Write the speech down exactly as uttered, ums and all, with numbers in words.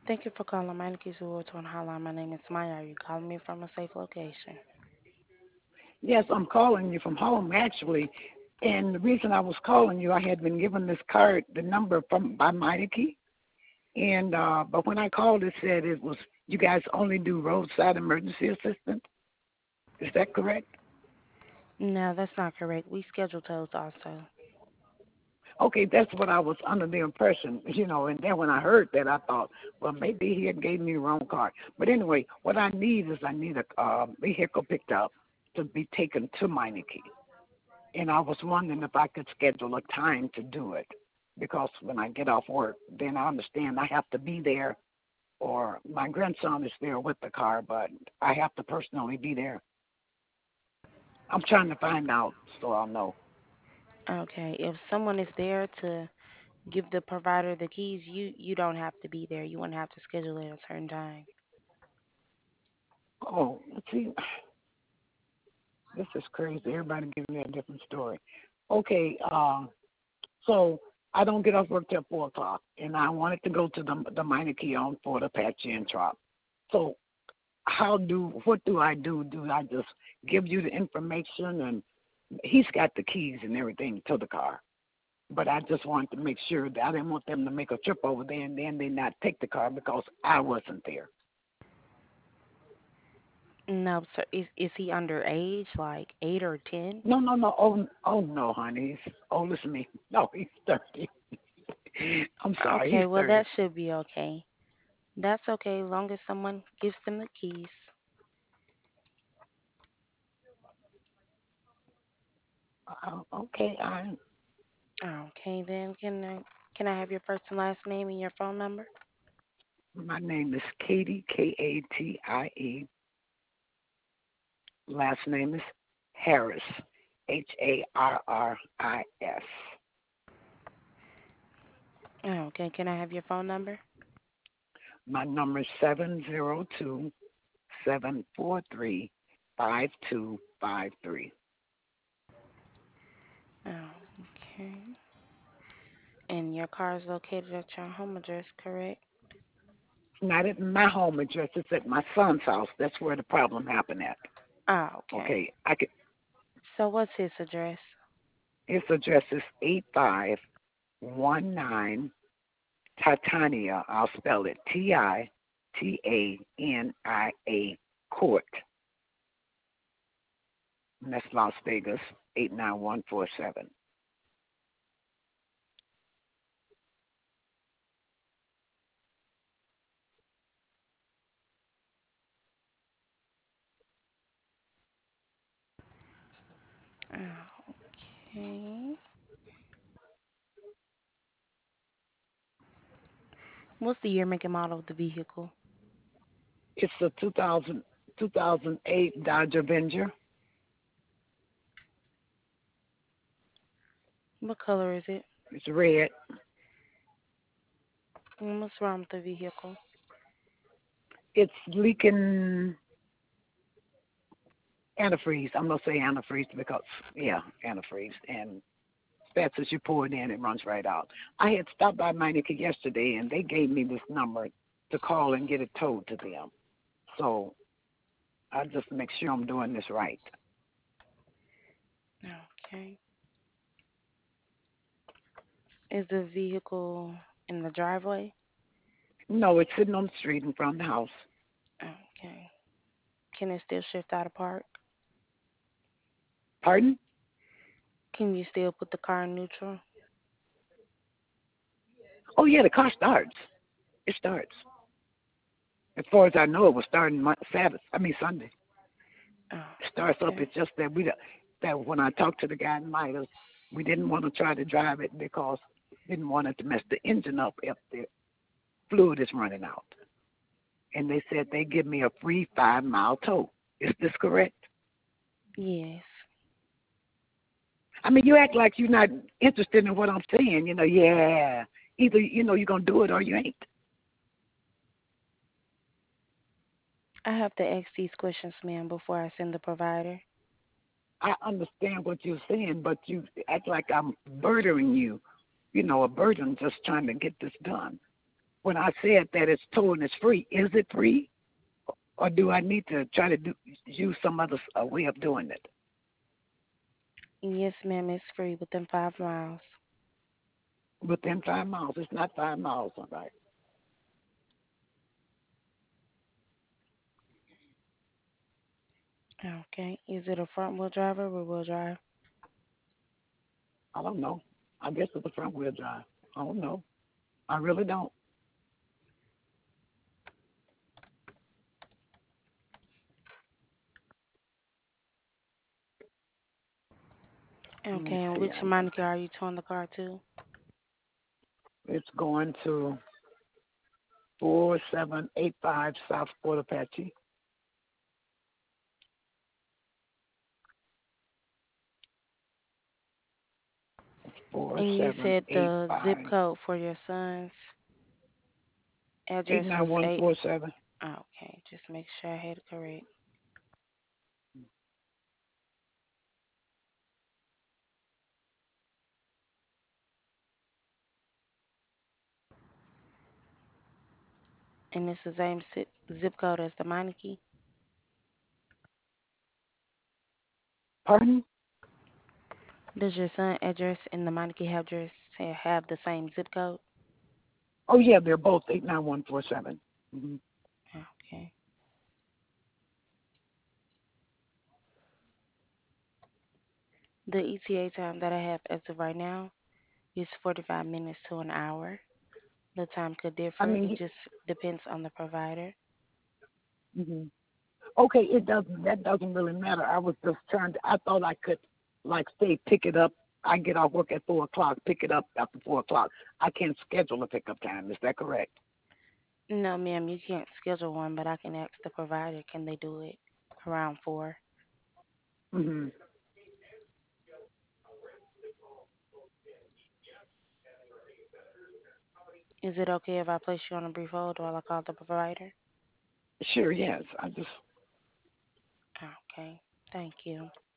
Thank you for calling Meineke Zooton Hotline. My name is Maya. Are you calling me from a safe location? Yes, I'm calling you from home actually. And the reason I was calling you, I had been given this card, the number from by Meineke. And uh, but when I called, it said it was you guys only do roadside emergency assistance. Is that correct? No, that's not correct. We schedule tows also. Okay, that's what I was under the impression, you know. And then when I heard that, I thought, well, maybe he had gave me the wrong card. But anyway, what I need is I need a uh, vehicle picked up to be taken to Meineke. And I was wondering if I could schedule a time to do it, because when I get off work, then I understand I have to be there, or my grandson is there with the car, but I have to personally be there. I'm trying to find out so I'll know. Okay, if someone is there to give the provider the keys, you you don't have to be there. You wouldn't have to schedule it at a certain time. Oh, see, this is crazy. Everybody gives me a different story. Okay, uh, so I don't get off work till four o'clock, and I wanted to go to the the Meineke on for the Apache and Trop. So how do what do I do? Do I just give you the information, and he's got the keys and everything to the car? But I just wanted to make sure that I didn't want them to make a trip over there and then they not take the car because I wasn't there. No, sir. Is is he underage, like eight or ten? No, no, no. Oh, oh no, honey. He's older than me. No, he's thirty. I'm sorry, Okay, he's well thirty. that should be okay. That's okay, as long as someone gives them the keys. Uh, okay, I. Okay, then can I can I have your first and last name and your phone number? My name is Katie, K A T I E. Last name is Harris, H A R R I S. Okay, can I have your phone number? My number is seven zero two seven four three five two five three. Okay. And your car is located at your home address, correct? Not at my home address. It's at my son's house. That's where the problem happened at. Ah, okay. Okay, I could. So what's his address? His address is eight five one nine Titania. I'll spell it T I T A N I A Court. And that's Las Vegas eight nine one four seven. Okay. What's the year, make, and model of the vehicle? It's a two thousand two thousand eight Dodge Avenger. What color is it? It's red. And what's wrong with the vehicle? It's leaking antifreeze. I'm gonna say antifreeze because yeah, antifreeze. And fast as you pour it in, it runs right out. I had stopped by Meineke yesterday, and they gave me this number to call and get it towed to them. So I just make sure I'm doing this right. Okay. Is the vehicle in the driveway? No, it's sitting on the street in front of the house. Okay. Can it still shift out of park? Pardon? Can you still put the car in neutral? Oh yeah, the car starts. It starts. As far as I know, it was starting Mon- Sabbath. I mean Sunday. Oh, It starts up. okay. It's just that we don't- that when I talked to the guy in Midas, we didn't want to try to drive it because we didn't want it to mess the engine up if the fluid is running out. And they said they give me a free five mile tow. Is this correct? Yes. I mean, you act like you're not interested in what I'm saying. You know, yeah. Either you know you're gonna do it or you ain't. I have to ask these questions, ma'am, before I send the provider. I understand what you're saying, but you act like I'm burdening you. You know, a burden just trying to get this done. when I said that it's towing is free, is it free, or do I need to try to do use some other uh, way of doing it? Yes, ma'am, it's free within five miles. Within five miles, it's not five miles, all right? Okay. Is it a front wheel drive or rear wheel drive? I don't know. I guess it's a front wheel drive. I don't know. I really don't. Let me Okay, and see. which I got. Monica are you towing the car to? It's going to four seven eight five South Fort Apache. Four And you seven said eight the zip five code for your son's eight address nine was one eight. four seven. Okay, just make sure I had it correct. And it's the same zip zip code as the Meineke. Pardon? Does your son address and the Meineke have address have the same zip code? Oh yeah, they're both eight nine one four seven. Mm-hmm. Okay. The E T A time that I have as of right now is forty-five minutes to an hour. The time could I differ. It mean, just depends on the provider. mm-hmm. Okay, it doesn't. That doesn't really matter. I was just trying to. I thought I could, like, say, pick it up. I get off work at four o'clock. Pick it up after four o'clock. I can't schedule a pickup time. Is that correct? No, ma'am, you can't schedule one, but I can ask the provider, can they do it around four? Mm-hmm. Is it okay if I place you on a brief hold while I call the provider? Sure. Yes. I just. Okay, thank you.